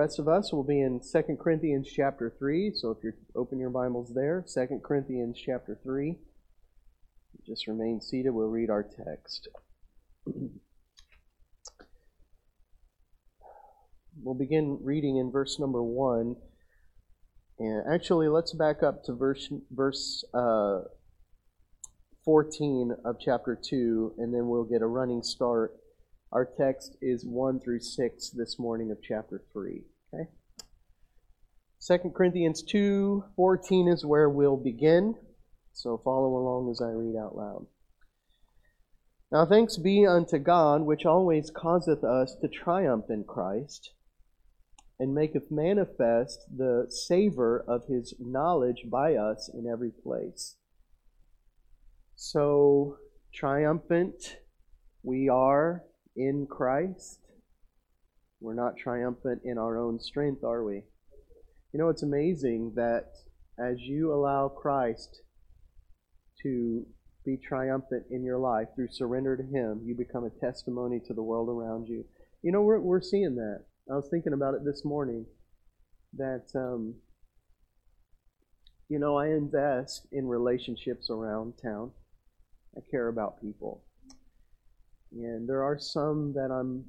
rest of us will be in 2 Corinthians chapter 3. So if you open your Bibles there, 2 Corinthians chapter 3. Just remain seated. We'll read our text. We'll begin reading in verse number 1. And actually, let's back up to verse 14 of chapter 2, and then we'll get a running start. Our text is 1 through 6 this morning of chapter 3. Okay? 2 Corinthians 2:14 is where we'll begin. So follow along as I read out loud. Now thanks be unto God, which always causeth us to triumph in Christ, and maketh manifest the savor of His knowledge by us in every place. So, triumphant we are in Christ. We're not triumphant in our own strength, are we? You know, it's amazing that as you allow Christ to be triumphant in your life through surrender to Him, you become a testimony to the world around you. You know, we're seeing that. I was thinking about it this morning, that, I invest in relationships around town. I care about people. And there are some that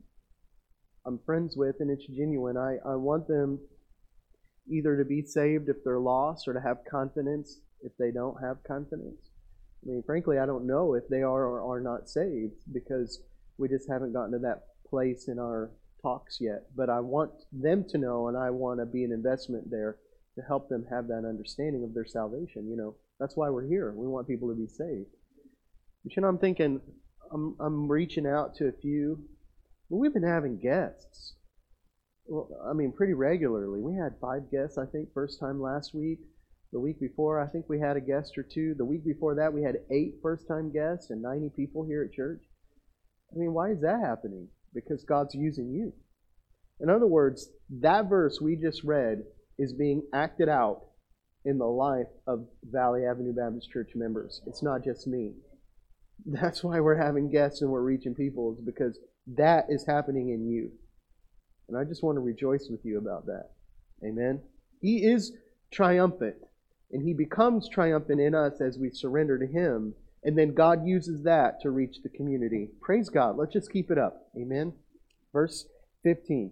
I'm friends with, and it's genuine. I want them either to be saved if they're lost, or to have confidence if they don't have confidence. I mean, frankly, I don't know if they are or are not saved, because we just haven't gotten to that place in our talks yet. But I want them to know, and I want to be an investment there to help them have that understanding of their salvation. You know, that's why we're here. We want people to be saved. But I'm thinking, I'm reaching out to a few. Well, we've been having guests. Well, I mean, pretty regularly. We had 5 guests, I think, first time last week. The week before, I think we had a guest or 2. The week before that, we had 8 first-time guests and 90 people here at church. I mean, why is that happening? Because God's using you. In other words, that verse we just read is being acted out in the life of Valley Avenue Baptist Church members. It's not just me. That's why we're having guests and we're reaching people, is because that is happening in you. And I just want to rejoice with you about that. Amen? He is triumphant, and He becomes triumphant in us as we surrender to Him. And then God uses that to reach the community. Praise God. Let's just keep it up. Amen? Verse 15.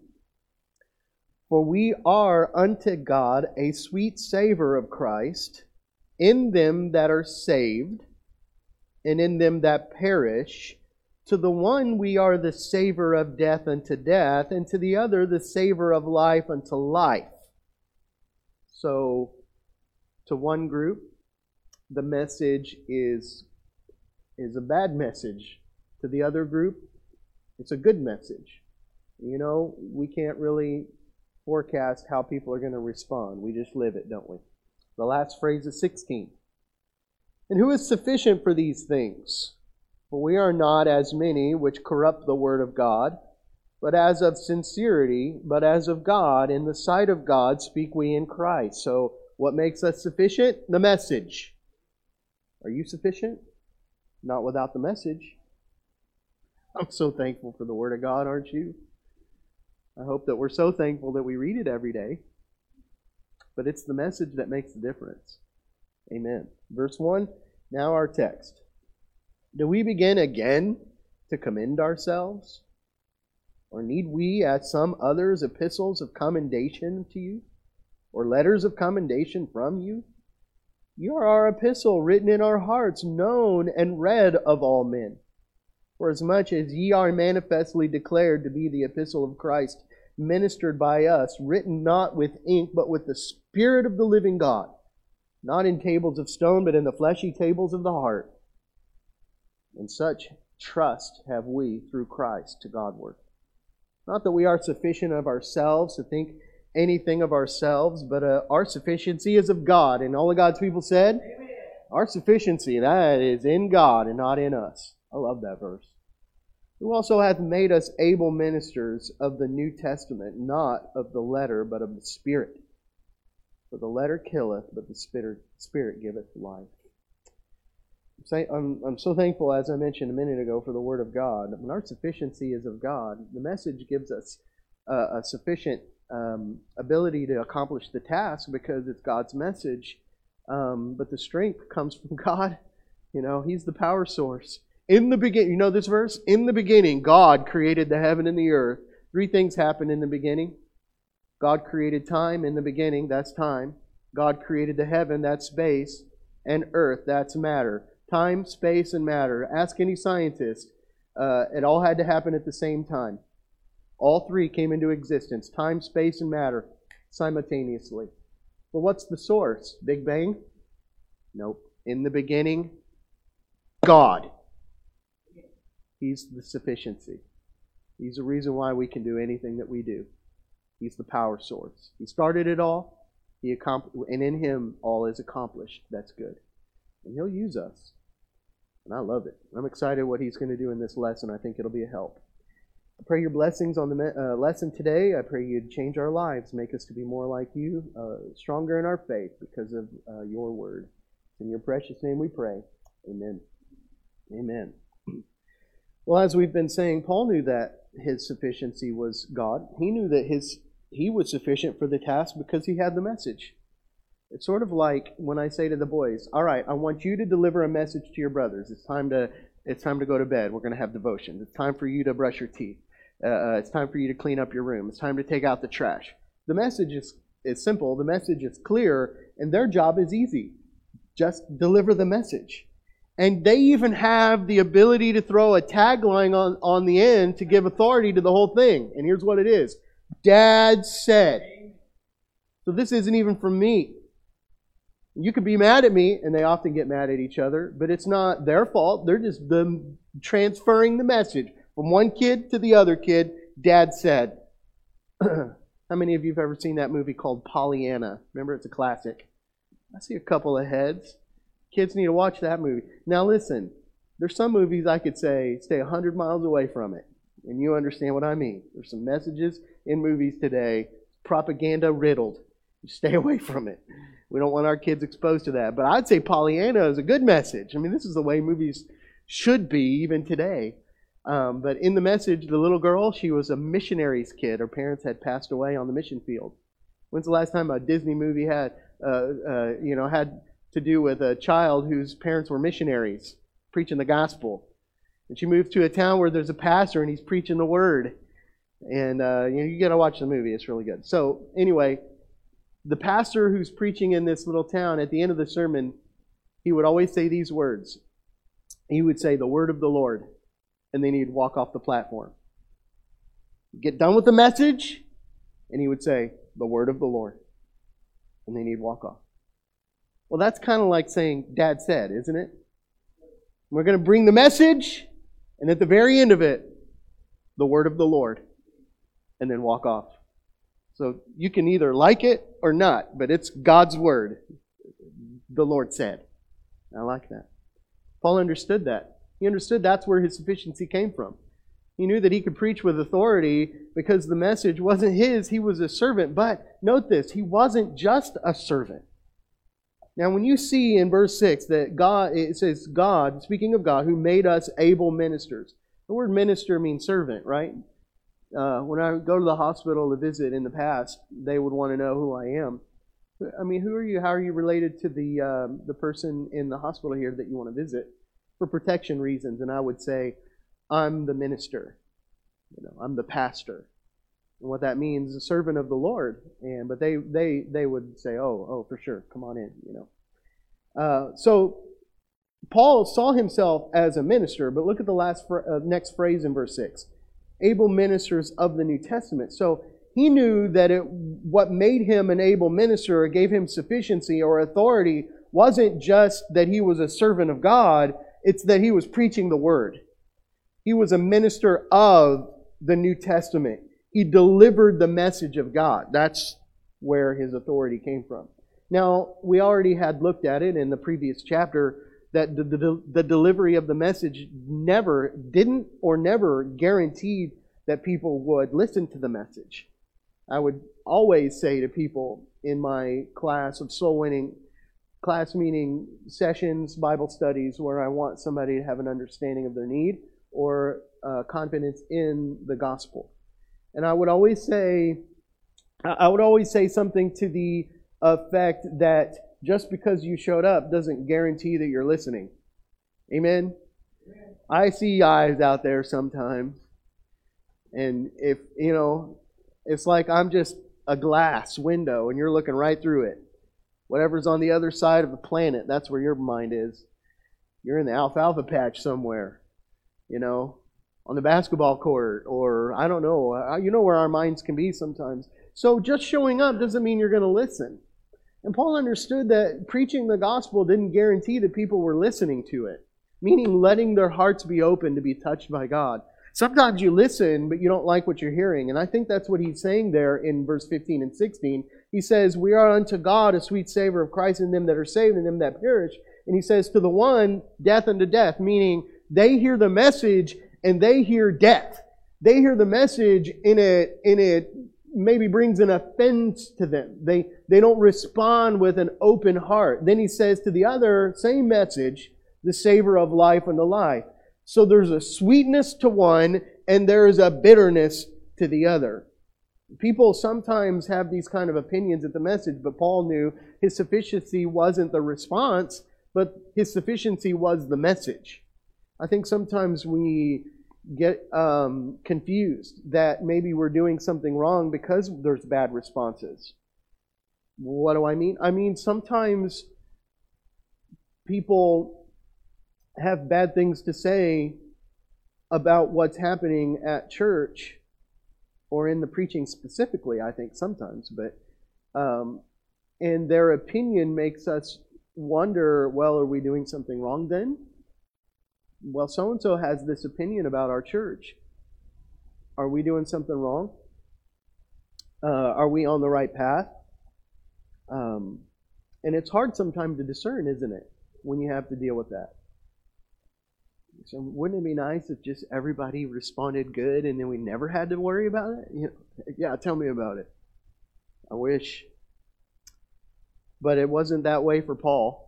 For we are unto God a sweet savor of Christ in them that are saved, and in them that perish. To the one we are the savor of death unto death, and to the other the savor of life unto life. So, to one group, the message is a bad message. To the other group, it's a good message. You know, we can't really forecast how people are going to respond. We just live it, don't we? The last phrase is 16. And who is sufficient for these things? For we are not as many which corrupt the word of God, but as of sincerity, but as of God, in the sight of God speak we in Christ. So, what makes us sufficient? The message. Are you sufficient? Not without the message. I'm so thankful for the Word of God, aren't you? I hope that we're so thankful that we read it every day. But it's the message that makes the difference. Amen. Verse 1, now our text. Do we begin again to commend ourselves? Or need we, as some others, epistles of commendation to you? Or letters of commendation from you? You are our epistle, written in our hearts, known and read of all men. For as much as ye are manifestly declared to be the epistle of Christ, ministered by us, written not with ink, but with the Spirit of the living God, not in tables of stone, but in the fleshy tables of the heart. And such trust have we through Christ to Godward. Not that we are sufficient of ourselves to think anything of ourselves, but our sufficiency is of God. And all of God's people said, Amen. Our sufficiency, that is in God and not in us. I love that verse. Who also hath made us able ministers of the New Testament, not of the letter, but of the Spirit. For the letter killeth, but the Spirit giveth life. I'm so thankful, as I mentioned a minute ago, for the Word of God. When our sufficiency is of God, the message gives us a sufficient ability to accomplish the task because it's God's message. But the strength comes from God. He's the power source. In the beginning, you know this verse? In the beginning, God created the heaven and the earth. 3 things happened in the beginning. God created time in the beginning, that's time. God created the heaven, that's space. And earth, that's matter. Time, space, and matter. Ask any scientist. It all had to happen at the same time. All 3 came into existence. Time, space, and matter simultaneously. Well, what's the source? Big Bang? Nope. In the beginning, God. He's the sufficiency. He's the reason why we can do anything that we do. He's the power source. He started it all, and in Him all is accomplished. That's good. And He'll use us. And I love it. I'm excited what He's going to do in this lesson. I think it'll be a help. I pray your blessings on the lesson today. I pray you'd change our lives, make us to be more like you, stronger in our faith because of your word. In your precious name we pray. Amen. Amen. Well, as we've been saying, Paul knew that his sufficiency was God. He knew that he was sufficient for the task because he had the message. It's sort of like when I say to the boys, all right, I want you to deliver a message to your brothers. It's time to go to bed. We're going to have devotions. It's time for you to brush your teeth. It's time for you to clean up your room. It's time to take out the trash. The message is simple. The message is clear, and their job is easy. Just deliver the message. And they even have the ability to throw a tagline on the end to give authority to the whole thing. And here's what it is. Dad said. So this isn't even from me. You could be mad at me, and they often get mad at each other, but it's not their fault. They're just them transferring the message from one kid to the other kid. Dad said. How many of you have ever seen that movie called Pollyanna? Remember, it's a classic. I see a couple of heads. Kids need to watch that movie. Now listen, there's some movies I could say, stay 100 miles away from it. And you understand what I mean. There's some messages in movies today, propaganda riddled. Stay away from it. We don't want our kids exposed to that. But I'd say Pollyanna is a good message. I mean, this is the way movies should be even today. But in the message, the little girl, she was a missionary's kid. Her parents had passed away on the mission field. When's the last time a Disney movie had to do with a child whose parents were missionaries preaching the gospel? And she moved to a town where there's a pastor and he's preaching the word. And you got to watch the movie. It's really good. So anyway, the pastor who's preaching in this little town, at the end of the sermon, he would always say these words. He would say, the word of the Lord. And then he'd walk off the platform. Get done with the message, and he would say, the word of the Lord. And then he'd walk off. Well, that's kind of like saying, Dad said, isn't it? We're going to bring the message, and at the very end of it, the word of the Lord. And then walk off. So you can either like it or not, but it's God's word. The Lord said. I like that. Paul understood that. He understood that's where his sufficiency came from. He knew that he could preach with authority because the message wasn't his. He was a servant. But note this, he wasn't just a servant. Now when you see in verse 6 that God, it says God, speaking of God, who made us able ministers. The word minister means servant, right? When I go to the hospital to visit in the past, they would want to know who I am. I mean, who are you? How are you related to the person in the hospital here that you want to visit? For protection reasons. And I would say, I'm the minister. I'm the pastor. And what that means is a servant of the Lord. But they would say, oh, for sure, come on in. So Paul saw himself as a minister, but look at the next phrase in verse 6. Able ministers of the New Testament. So he knew that what made him an able minister or gave him sufficiency or authority wasn't just that he was a servant of God, it's that he was preaching the word. He was a minister of the New Testament. He delivered the message of God. That's where his authority came from. Now, we already had looked at it in the previous chapter that the delivery of the message never guaranteed that people would listen to the message. I would always say to people in my class of soul winning, class meeting sessions, Bible studies, where I want somebody to have an understanding of their need or confidence in the gospel. And I would always say, I would always say something to the effect that just because you showed up doesn't guarantee that you're listening. Amen? I see eyes out there sometimes. And if, it's like I'm just a glass window and you're looking right through it. Whatever's on the other side of the planet, that's where your mind is. You're in the alfalfa patch somewhere, on the basketball court, or I don't know. You know where our minds can be sometimes. So just showing up doesn't mean you're going to listen. And Paul understood that preaching the gospel didn't guarantee that people were listening to it, meaning letting their hearts be open to be touched by God. Sometimes you listen, but you don't like what you're hearing. And I think that's what he's saying there in verse 15 and 16. He says, we are unto God a sweet savor of Christ in them that are saved and them that perish. And he says, to the one, death unto death, meaning they hear the message and they hear death. They hear the message and it maybe brings an offense to them. They don't respond with an open heart. Then he says to the other, same message, the savor of life unto life. So there's a sweetness to one and there is a bitterness to the other. People sometimes have these kind of opinions at the message, but Paul knew his sufficiency wasn't the response, but his sufficiency was the message. I think sometimes we get confused that maybe we're doing something wrong because there's bad responses. What do I mean? I mean, sometimes people have bad things to say about what's happening at church or in the preaching specifically, I think sometimes. But and their opinion makes us wonder, well, are we doing something wrong then? Well, so-and-so has this opinion about our church. Are we doing something wrong? Are we on the right path? And it's hard sometimes to discern, isn't it, when you have to deal with that? So wouldn't it be nice if just everybody responded good and then we never had to worry about it? Yeah, tell me about it. I wish. But it wasn't that way for Paul.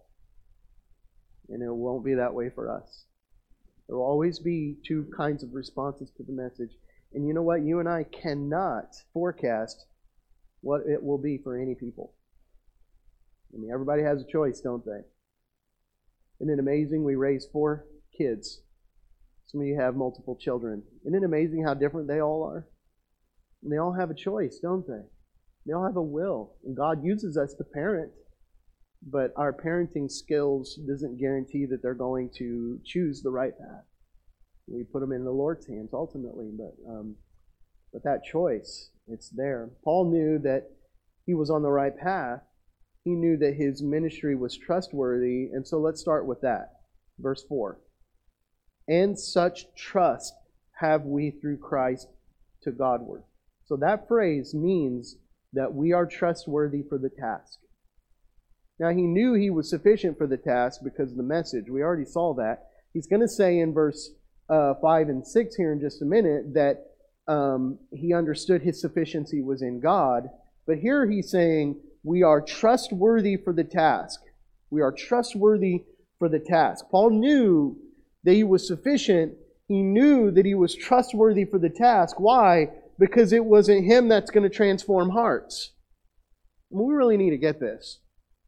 And it won't be that way for us. There will always be two kinds of responses to the message. And you know what? You and I cannot forecast what it will be for any people. I mean, everybody has a choice, don't they? Isn't it amazing? We raised 4 kids. Some of you have multiple children. Isn't it amazing how different they all are? And they all have a choice, don't they? They all have a will. And God uses us to parent. But our parenting skills doesn't guarantee that they're going to choose the right path. We put them in the Lord's hands ultimately. But that choice, it's there. Paul knew that he was on the right path. He knew that his ministry was trustworthy. And so let's start with that. Verse 4. And such trust have we through Christ to Godward. So that phrase means that we are trustworthy for the task. Now he knew he was sufficient for the task because of the message. We already saw that. He's going to say in verse 5 and 6 here in just a minute that he understood his sufficiency was in God. But here he's saying we are trustworthy for the task. We are trustworthy for the task. Paul knew that he was sufficient. He knew that he was trustworthy for the task. Why? Because it wasn't him that's going to transform hearts. And we really need to get this.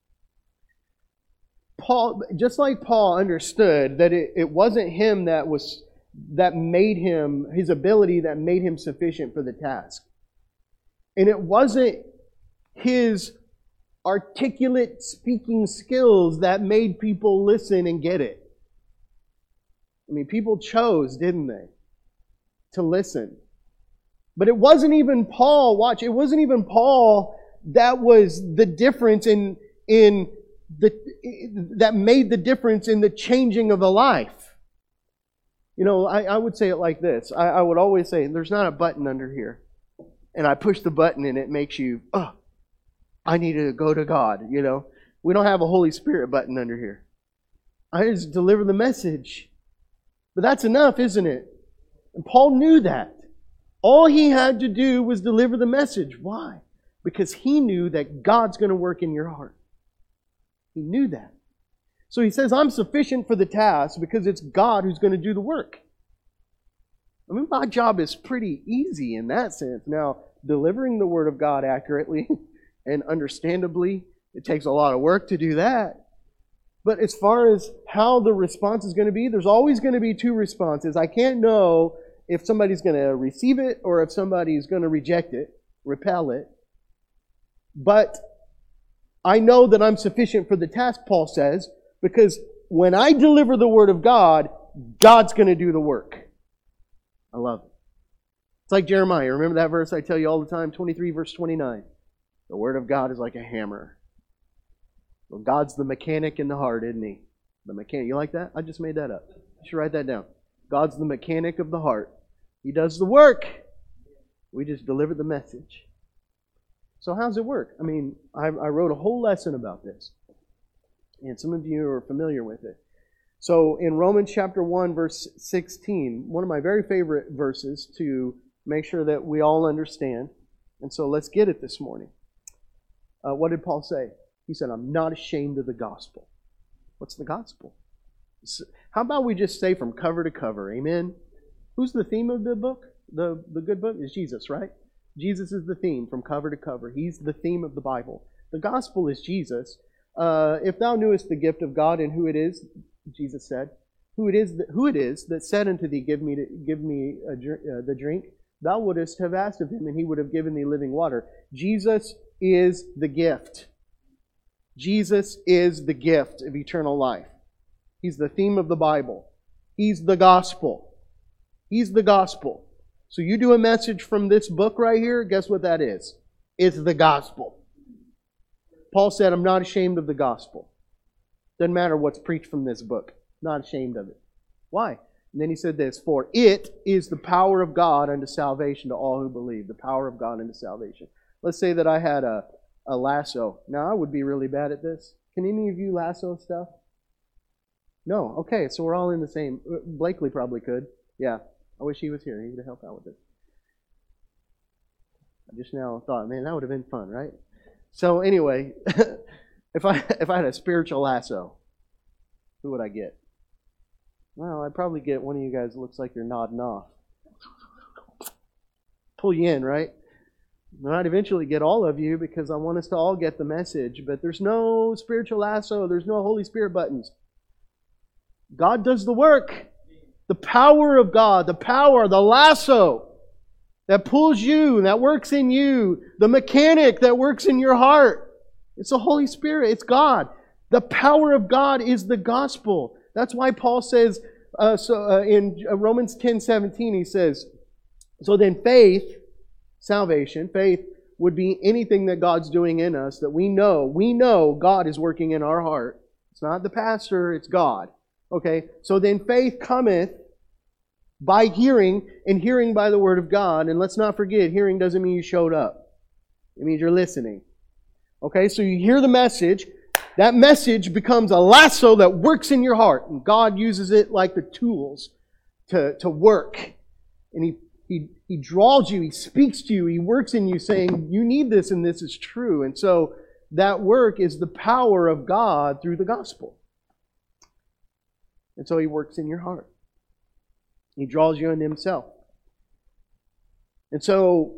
Paul, just like Paul understood that it wasn't him that made him, his ability that made him sufficient for the task. And it wasn't his articulate speaking skills that made people listen and get it. I mean, people chose, didn't they, to listen. But it wasn't even Paul, it wasn't even Paul that was the difference that made the difference in the changing of a life. You know, I would say it like this. I would always say, there's not a button under here. And I push the button and it makes you, I need to go to God, you know. We don't have a Holy Spirit button under here. I just deliver the message. But that's enough, isn't it? And Paul knew that. All he had to do was deliver the message. Why? Because he knew that God's going to work in your heart. He knew that. So he says, I'm sufficient for the task because it's God who's going to do the work. I mean, my job is pretty easy in that sense. Now, delivering the Word of God accurately and understandably, it takes a lot of work to do that. But as far as how the response is going to be, there's always going to be two responses. I can't know if somebody's going to receive it or if somebody's going to reject it, repel it. But I know that I'm sufficient for the task, Paul says, because when I deliver the Word of God, God's going to do the work. I love it. It's like Jeremiah. Remember that verse I tell you all the time, 23 verse 29. The Word of God is like a hammer. Well, God's the mechanic in the heart, isn't He? The mechanic. You like that? I just made that up. You should write that down. God's the mechanic of the heart. He does the work. We just deliver the message. So how does it work? I mean, I wrote a whole lesson about this. And some of you are familiar with it. So in Romans chapter 1, verse 16, one of my very favorite verses to make sure that we all understand. And so let's get it this morning. What did Paul say? He said, I'm not ashamed of the gospel. What's the gospel? How about we just say from cover to cover, amen? Who's the theme of the book? The good book is Jesus, right? Jesus is the theme from cover to cover. He's the theme of the Bible. The gospel is Jesus. If thou knewest the gift of God and who it is, Jesus said, who it is that said unto thee, give me the drink, thou wouldest have asked of him, and he would have given thee living water. Jesus is the gift. Jesus is the gift of eternal life. He's the theme of the Bible. He's the gospel. He's the gospel. So you do a message from this book right here, guess what that is? It's the gospel. Paul said, I'm not ashamed of the gospel. Doesn't matter what's preached from this book. Not ashamed of it. Why? And then he said this, for it is the power of God unto salvation to all who believe. The power of God unto salvation. Let's say that I had a lasso. Now, I would be really bad at this. Can any of you lasso stuff? No. Okay, so we're all in the same. Blakely probably could. Yeah. I wish he was here. He could help out with this. I just now thought, man, that would have been fun, right? So anyway, if I had a spiritual lasso, who would I get? Well, I'd probably get one of you guys that looks like you're nodding off. Pull you in, right? And I'd eventually get all of you because I want us to all get the message. But there's no spiritual lasso. There's no Holy Spirit buttons. God does the work. The power of God, the power, the lasso that pulls you, that works in you, the mechanic that works in your heart. It's the Holy Spirit. It's God. The power of God is the gospel. That's why Paul says, in Romans 10:17, he says, so then faith, salvation, faith would be anything that God's doing in us that we know God is working in our heart. It's not the pastor, it's God. Okay, so then faith cometh by hearing, and hearing by the Word of God. And let's not forget, hearing doesn't mean you showed up. It means you're listening. Okay, so you hear the message. That message becomes a lasso that works in your heart. And God uses it like the tools to work. And He draws you, He speaks to you, He works in you saying, you need this and this is true. And so that work is the power of God through the gospel. And so He works in your heart. He draws you into Himself. And so,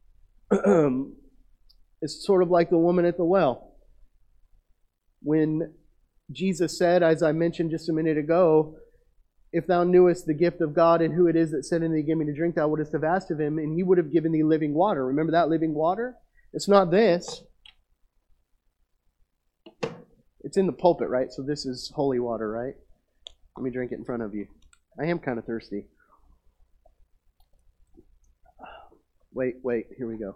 it's sort of like the woman at the well. When Jesus said, as I mentioned just a minute ago, if thou knewest the gift of God and who it is that said unto thee, give me to drink, thou wouldst have asked of Him, and He would have given thee living water. Remember that living water? It's not this. It's in the pulpit, right? So this is holy water, right? Let me drink it in front of you. I am kind of thirsty. Wait, here we go.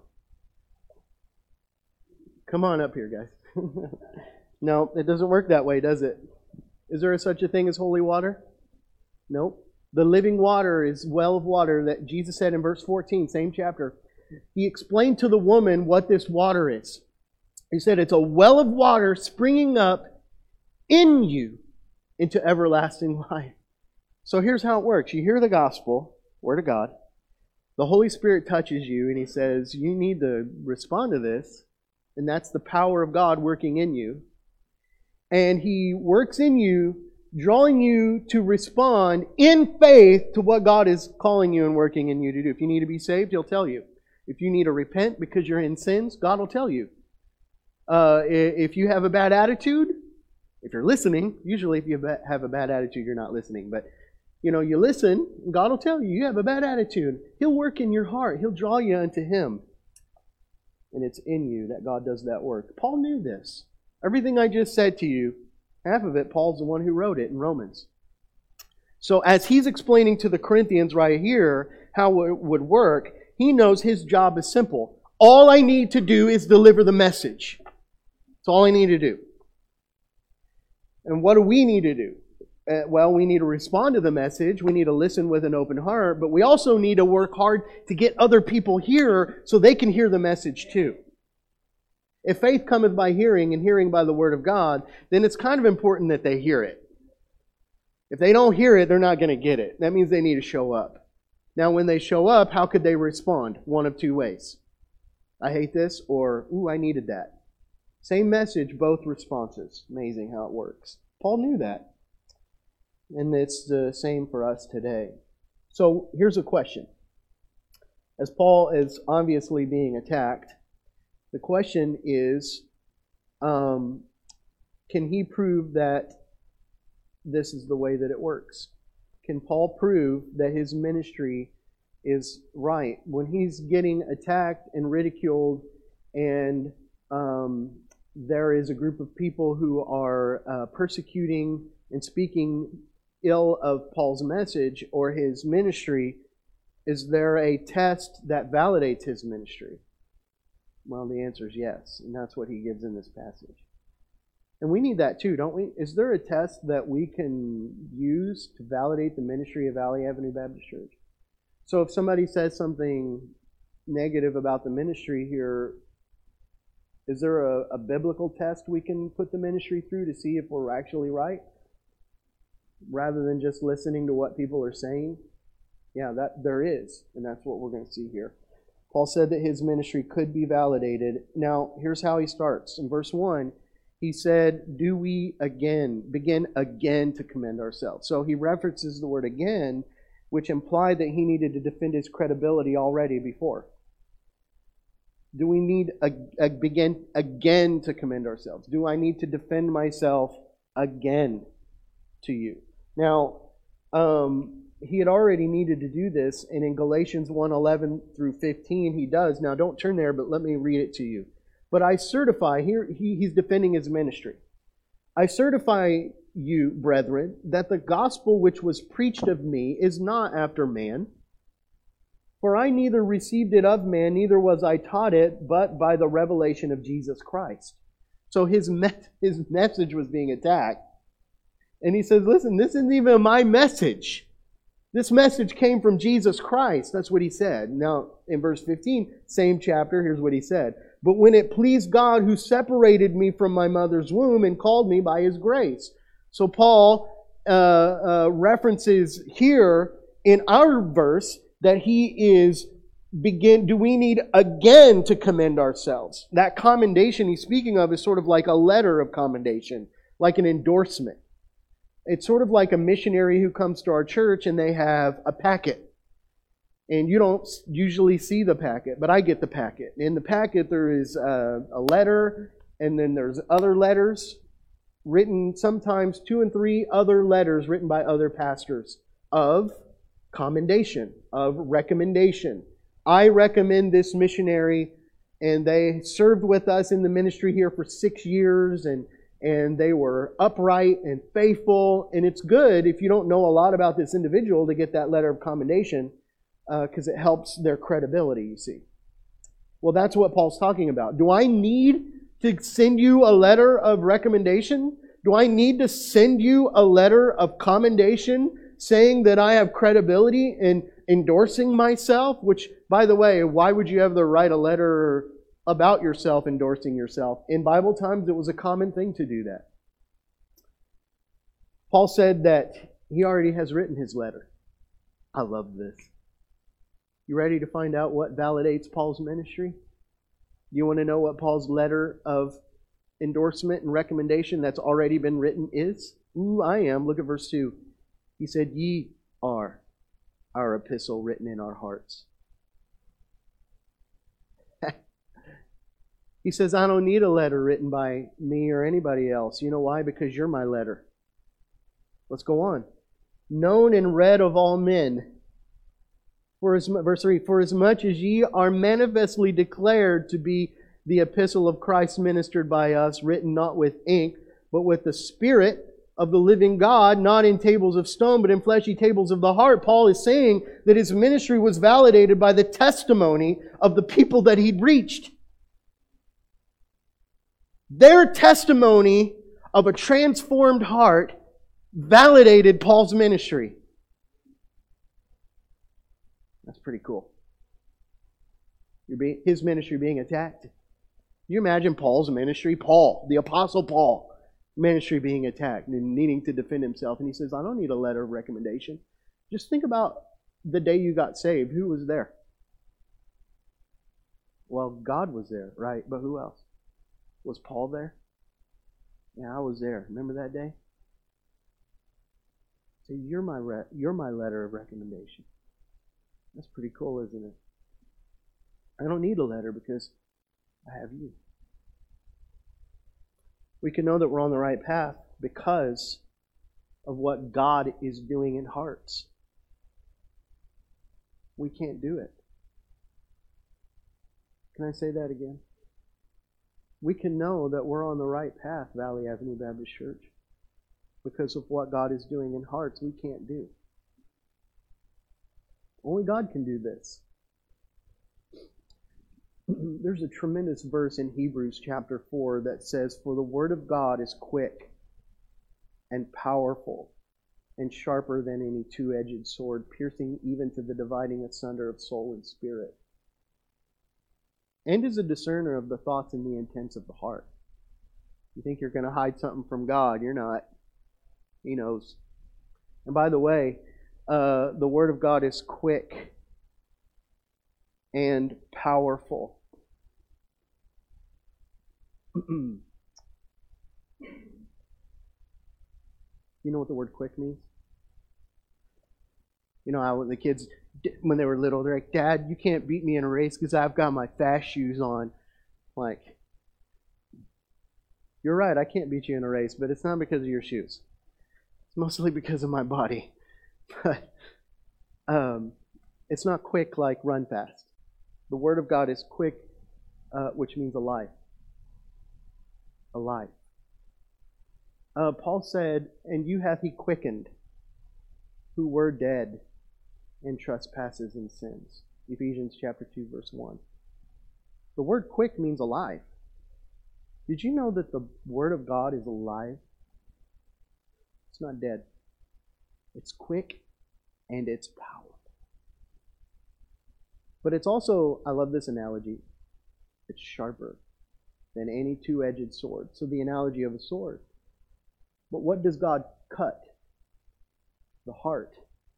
Come on up here, guys. No, it doesn't work that way, does it? Is there such a thing as holy water? Nope. The living water is well of water that Jesus said in verse 14, same chapter. He explained to the woman what this water is. He said it's a well of water springing up in you into everlasting life. So here's how it works. You hear the gospel, Word of God. The Holy Spirit touches you and He says, you need to respond to this. And that's the power of God working in you. And He works in you, drawing you to respond in faith to what God is calling you and working in you to do. If you need to be saved, He'll tell you. If you need to repent because you're in sins, God will tell you. If you have a bad attitude, if you're listening, usually if you have a bad attitude, you're not listening. But, you listen, God will tell you, you have a bad attitude. He'll work in your heart. He'll draw you unto Him. And it's in you that God does that work. Paul knew this. Everything I just said to you, half of it, Paul's the one who wrote it in Romans. So as he's explaining to the Corinthians right here how it would work, he knows his job is simple. All I need to do is deliver the message. That's all I need to do. And what do we need to do? Well, we need to respond to the message. We need to listen with an open heart. But we also need to work hard to get other people here so they can hear the message too. If faith cometh by hearing and hearing by the Word of God, then it's kind of important that they hear it. If they don't hear it, they're not going to get it. That means they need to show up. Now, when they show up, how could they respond? One of two ways. I hate this, or, ooh, I needed that. Same message, both responses. Amazing how it works. Paul knew that. And it's the same for us today. So, here's a question. As Paul is obviously being attacked, the question is, can he prove that this is the way that it works? Can Paul prove that his ministry is right? When he's getting attacked and ridiculed and there is a group of people who are persecuting and speaking ill of Paul's message or his ministry, is there a test that validates his ministry? Well, the answer is yes, and that's what he gives in this passage. And we need that too, don't we? Is there a test that we can use to validate the ministry of Valley Avenue Baptist Church? So if somebody says something negative about the ministry here, is there a biblical test we can put the ministry through to see if we're actually right? Rather than just listening to what people are saying? Yeah, that there is, and that's what we're going to see here. Paul said that his ministry could be validated. Now, here's how he starts. In verse 1, he said, do we begin again to commend ourselves? So he references the word again, which implied that he needed to defend his credibility already before. Do we need begin again to commend ourselves? Do I need to defend myself again to you? Now, he had already needed to do this, and in Galatians 1:11 through 15 he does. Now, don't turn there, but let me read it to you. But I certify, here he's defending his ministry. I certify you, brethren, that the gospel which was preached of me is not after man. For I neither received it of man, neither was I taught it, but by the revelation of Jesus Christ. So his message was being attacked. And he says, listen, this isn't even my message. This message came from Jesus Christ. That's what he said. Now, in verse 15, same chapter, here's what he said. But when it pleased God who separated me from my mother's womb and called me by His grace. So Paul references here in our verse that he is do we need again to commend ourselves? That commendation he's speaking of is sort of like a letter of commendation, like an endorsement. It's sort of like a missionary who comes to our church and they have a packet. And you don't usually see the packet, but I get the packet. In the packet there is a letter, and then there's other letters written, sometimes 2 and 3 other letters written by other pastors of commendation, of recommendation. I recommend this missionary, and they served with us in the ministry here for 6 years, and they were upright and faithful. And it's good if you don't know a lot about this individual to get that letter of commendation, because it helps their credibility, you see. Well, that's what Paul's talking about. Do I need to send you a letter of recommendation? Do I need to send you a letter of commendation saying that I have credibility in endorsing myself? Which, by the way, why would you ever write a letter about yourself endorsing yourself? In Bible times, it was a common thing to do that. Paul said that he already has written his letter. I love this. You ready to find out what validates Paul's ministry? You want to know what Paul's letter of endorsement and recommendation that's already been written is? Ooh, I am. Look at verse 2. He said, ye are our epistle written in our hearts. He says, I don't need a letter written by me or anybody else. You know why? Because you're my letter. Let's go on. Known and read of all men. Verse 3, for as much as ye are manifestly declared to be the epistle of Christ ministered by us, written not with ink, but with the Spirit of the living God, not in tables of stone, but in fleshy tables of the heart. Paul is saying that his ministry was validated by the testimony of the people that he'd reached. Their testimony of a transformed heart validated Paul's ministry. That's pretty cool. His ministry being attacked. Can you imagine Paul's ministry? Paul, the Apostle Paul, ministry being attacked and needing to defend himself. And he says, I don't need a letter of recommendation. Just think about the day you got saved. Who was there? Well, God was there, right? But who else? Was Paul there? Yeah, I was there. Remember that day? So you're my letter of recommendation. That's pretty cool, isn't it? I don't need a letter because I have you. We can know that we're on the right path because of what God is doing in hearts. We can't do it. Can I say that again? We can know that we're on the right path, Valley Avenue Baptist Church, because of what God is doing in hearts we can't do. Only God can do this. There's a tremendous verse in Hebrews chapter 4 that says, for the word of God is quick and powerful and sharper than any two-edged sword, piercing even to the dividing asunder of soul and spirit, and is a discerner of the thoughts and the intents of the heart. You think you're going to hide something from God? You're not. He knows. And by the way, the Word of God is quick and powerful. You know what the word quick means? You know how the kids, when they were little, they're like, Dad, you can't beat me in a race because I've got my fast shoes on. Like, you're right, I can't beat you in a race, but it's not because of your shoes. It's mostly because of my body. But it's not quick like run fast. The Word of God is quick, which means alive. Alive. Paul said, and you hath he quickened, who were dead in trespasses and sins. Ephesians chapter 2, verse 1. The word quick means alive. Did you know that the Word of God is alive? It's not dead. It's quick and it's powerful. But it's also, I love this analogy, it's sharper than any two-edged sword. So the analogy of a sword. But what does God cut? The heart.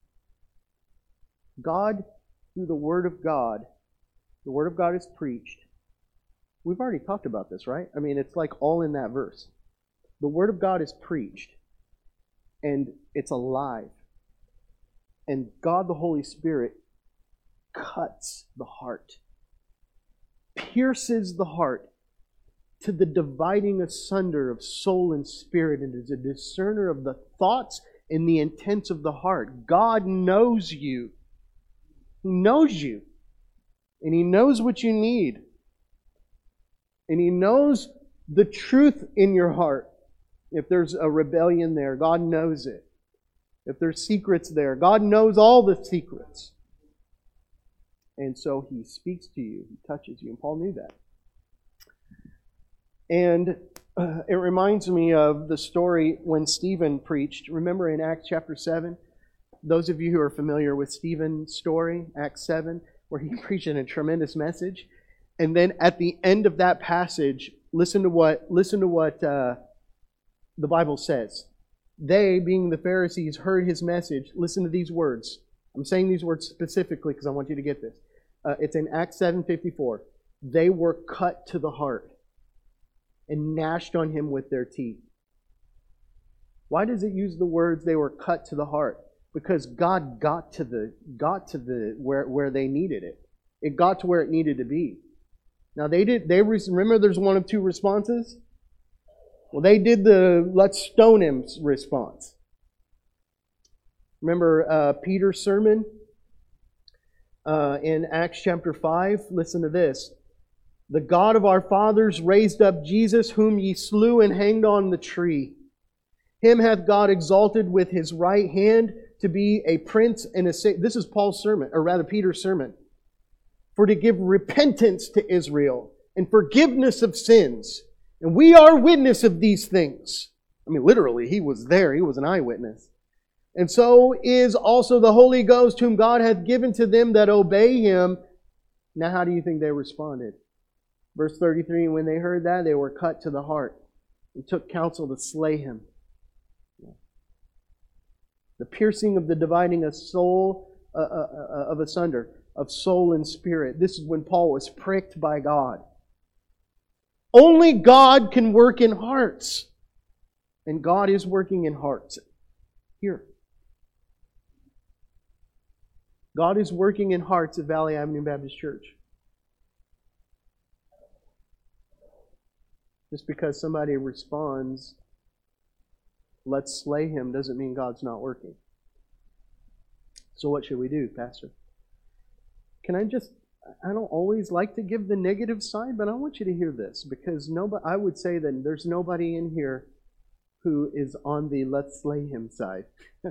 God, through the Word of God is preached. We've already talked about this, right? I mean, it's like all in that verse. The Word of God is preached, and it's alive. And God, the Holy Spirit, cuts the heart, pierces the heart to the dividing asunder of soul and spirit, and is a discerner of the thoughts and the intents of the heart. God knows you. He knows you. And He knows what you need. And He knows the truth in your heart. If there's a rebellion there, God knows it. If there's secrets there, God knows all the secrets. And so He speaks to you. He touches you. And Paul knew that. And it reminds me of the story when Stephen preached. Remember in Acts chapter 7? Those of you who are familiar with Stephen's story, Acts 7, where he preached a tremendous message. And then at the end of that passage, listen to what the Bible says. They, being the Pharisees, heard his message. Listen to these words. I'm saying these words specifically because I want you to get this. It's in Acts 7:54. They were cut to the heart and gnashed on him with their teeth. Why does it use the words they were cut to the heart? Because God got to the where they needed it. It got to where it needed to be. Now remember there's one of two responses? Well, they did the let's stone him response. Remember Peter's sermon in Acts chapter 5? Listen to this. The God of our fathers raised up Jesus, whom ye slew and hanged on the tree. Him hath God exalted with His right hand to be a prince and a savior. This is Paul's sermon, or rather Peter's sermon. For to give repentance to Israel and forgiveness of sins. And we are witness of these things. I mean, literally, he was there. He was an eyewitness. And so is also the Holy Ghost, whom God hath given to them that obey Him. Now, how do you think they responded? Verse 33, when they heard that, they were cut to the heart and took counsel to slay Him. The piercing of the dividing of soul of asunder, of soul and spirit. This is when Paul was pricked by God. Only God can work in hearts. And God is working in hearts. Here. God is working in hearts at Valley Avenue Baptist Church. Just because somebody responds, let's slay him, doesn't mean God's not working. So what should we do, Pastor? I don't always like to give the negative side, but I want you to hear this, because I would say that there's nobody in here who is on the let's slay him side.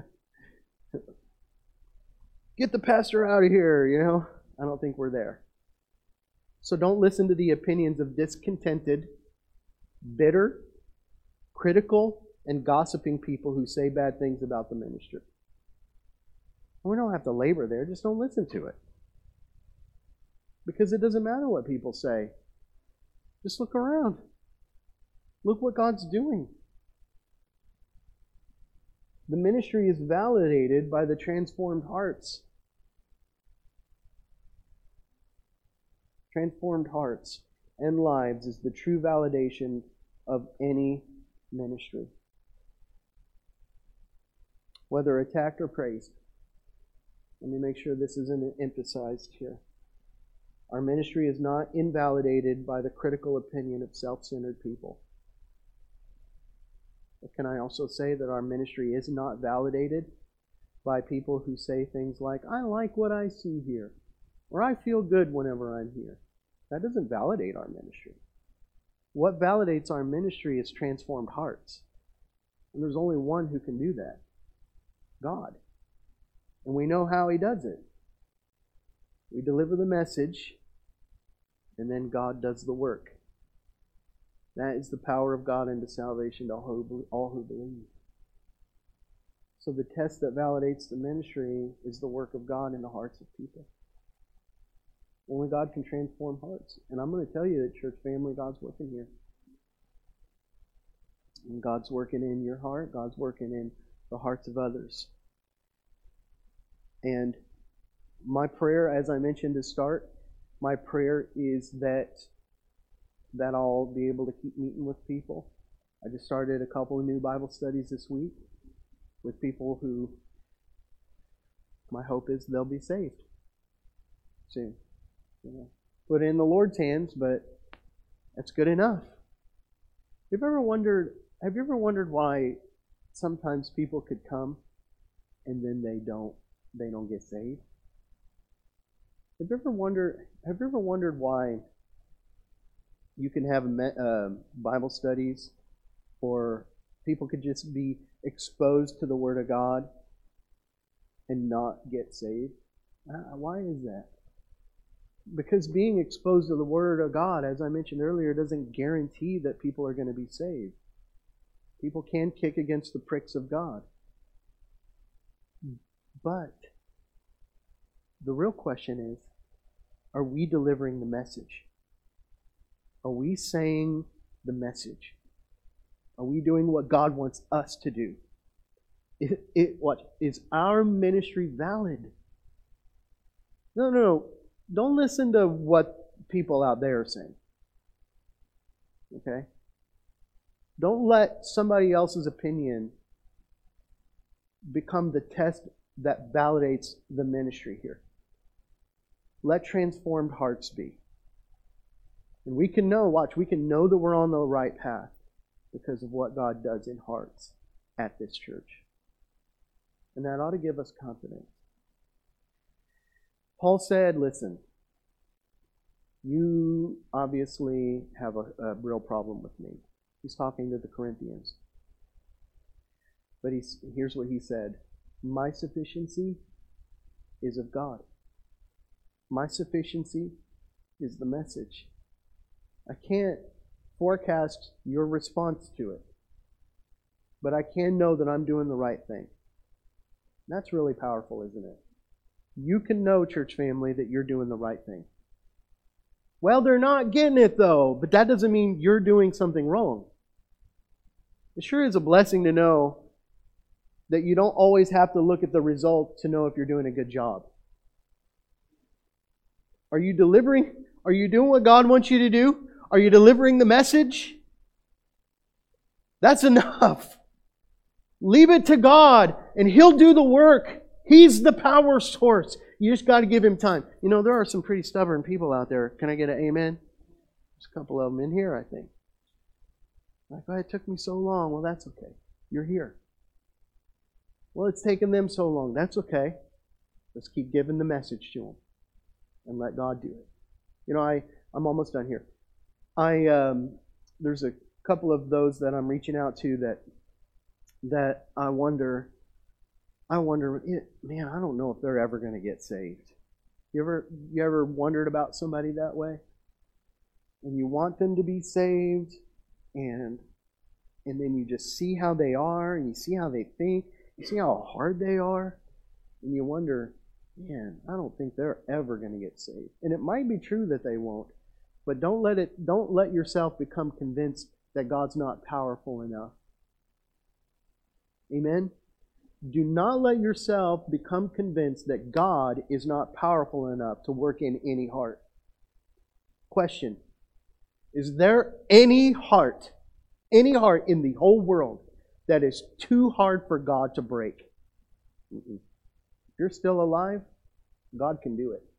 Get the pastor out of here, you know. I don't think we're there. So don't listen to the opinions of discontented, bitter, critical, and gossiping people who say bad things about the ministry. We don't have to labor there, just don't listen to it. Because it doesn't matter what people say. Just look around. Look what God's doing. The ministry is validated by the transformed hearts. Transformed hearts and lives is the true validation of any ministry. Whether attacked or praised. Let me make sure this isn't emphasized here. Our ministry is not invalidated by the critical opinion of self-centered people. But can I also say that our ministry is not validated by people who say things like, I like what I see here, or I feel good whenever I'm here. That doesn't validate our ministry. What validates our ministry is transformed hearts. And there's only one who can do that. God. And we know how He does it. We deliver the message, and then God does the work. That is the power of God into salvation to all who believe. So the test that validates the ministry is the work of God in the hearts of people. Only God can transform hearts. And I'm going to tell you that, church family, God's working here. And God's working in your heart. God's working in the hearts of others. And my prayer, as I mentioned to start, my prayer is that I'll be able to keep meeting with people. I just started a couple of new Bible studies this week with people who my hope is they'll be saved soon. Put it in the Lord's hands, but that's good enough. Have you ever wondered why sometimes people could come and then they don't get saved? Have you ever wondered why you can have Bible studies, or people could just be exposed to the Word of God and not get saved? Why is that? Because being exposed to the Word of God, as I mentioned earlier, doesn't guarantee that people are going to be saved. People can kick against the pricks of God. But the real question is, are we delivering the message? Are we saying the message? Are we doing what God wants us to do? What is our ministry valid? No. Don't listen to what people out there are saying. Okay? Don't let somebody else's opinion become the test that validates the ministry here. Let transformed hearts be. And we can know, watch, we can know that we're on the right path because of what God does in hearts at this church. And that ought to give us confidence. Paul said, listen, you obviously have a real problem with me. He's talking to the Corinthians. But here's what he said. My sufficiency is of God. My sufficiency is the message. I can't forecast your response to it. But I can know that I'm doing the right thing. That's really powerful, isn't it? You can know, church family, that you're doing the right thing. Well, they're not getting it though, but that doesn't mean you're doing something wrong. It sure is a blessing to know that you don't always have to look at the result to know if you're doing a good job. Are you delivering? Are you doing what God wants you to do? Are you delivering the message? That's enough. Leave it to God and He'll do the work. He's the power source. You just got to give Him time. You know, there are some pretty stubborn people out there. Can I get an amen? There's a couple of them in here, I think. Like, oh, it took me so long. Well, that's okay. You're here. Well, it's taken them so long. That's okay. Let's keep giving the message to them and let God do it. You know, I'm almost done here. There's a couple of those that I'm reaching out to that I wonder, man, I don't know if they're ever going to get saved. You ever wondered about somebody that way? And you want them to be saved, and then you just see how they are, and you see how they think, you see how hard they are, and you wonder, man, I don't think they're ever going to get saved. And it might be true that they won't, but don't let yourself become convinced that God's not powerful enough. Amen? Do not let yourself become convinced that God is not powerful enough to work in any heart. Question. Is there any heart in the whole world that is too hard for God to break? If you're still alive, God can do it.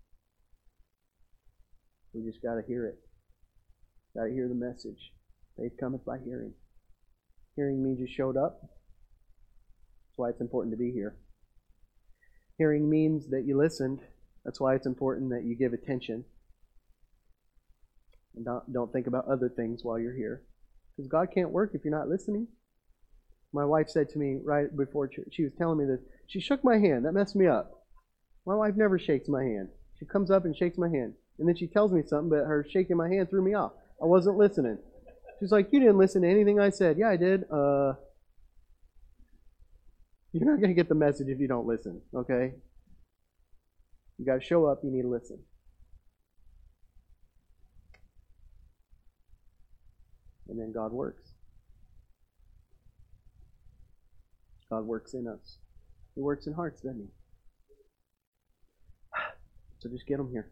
We just got to hear it. Got to hear the message. Faith cometh by hearing. Hearing means you showed up. That's why it's important to be here. Hearing means that you listened. That's why it's important that you give attention. And don't think about other things while you're here. Because God can't work if you're not listening. My wife said to me right before church, she was telling me this. She shook my hand. That messed me up. My wife never shakes my hand. She comes up and shakes my hand. And then she tells me something, but her shaking my hand threw me off. I wasn't listening. She's like, you didn't listen to anything I said. Yeah, I did. You're not going to get the message if you don't listen, okay? You got to show up. You need to listen. And then God works. God works in us. He works in hearts, doesn't He? So just get them here.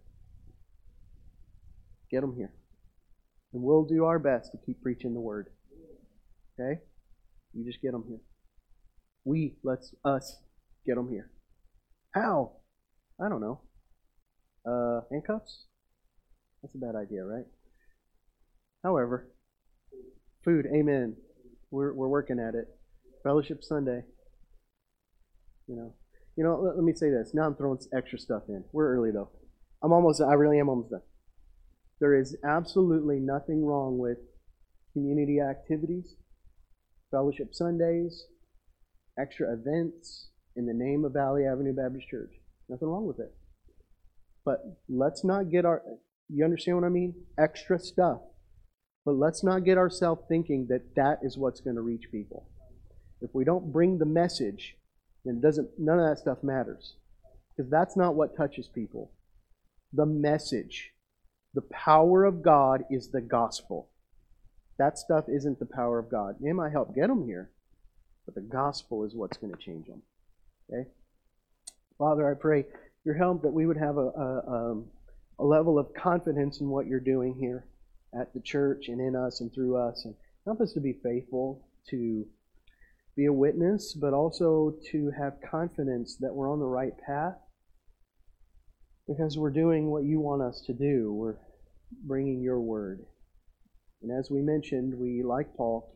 Get them here. And we'll do our best to keep preaching the Word. Okay? You just get them here. Let's get them here. How? I don't know. Handcuffs? That's a bad idea, right? However, food, amen. We're working at it. Fellowship Sunday. You know. Let me say this. Now I'm throwing extra stuff in. We're early though. I really am almost done. There is absolutely nothing wrong with community activities, Fellowship Sundays, extra events in the name of Valley Avenue Baptist Church. Nothing wrong with it. But let's not get you understand what I mean? Extra stuff. But let's not get ourselves thinking that is what's going to reach people. If we don't bring the message, then none of that stuff matters. Because that's not what touches people. The message. The power of God is the gospel. That stuff isn't the power of God. It might help get them here, but the gospel is what's going to change them. Okay? Father, I pray your help that we would have a level of confidence in what you're doing here at the church and in us and through us. And help us to be faithful, to be a witness, but also to have confidence that we're on the right path because we're doing what you want us to do. bringing your word. And as we mentioned, we, like Paul,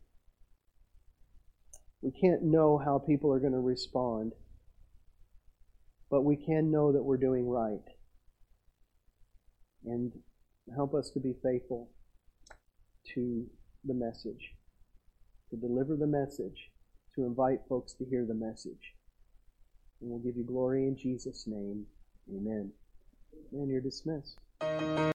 we can't know how people are going to respond, but we can know that we're doing right. And help us to be faithful to the message, to deliver the message, to invite folks to hear the message. And we'll give you glory in Jesus' name. Amen. And you're dismissed.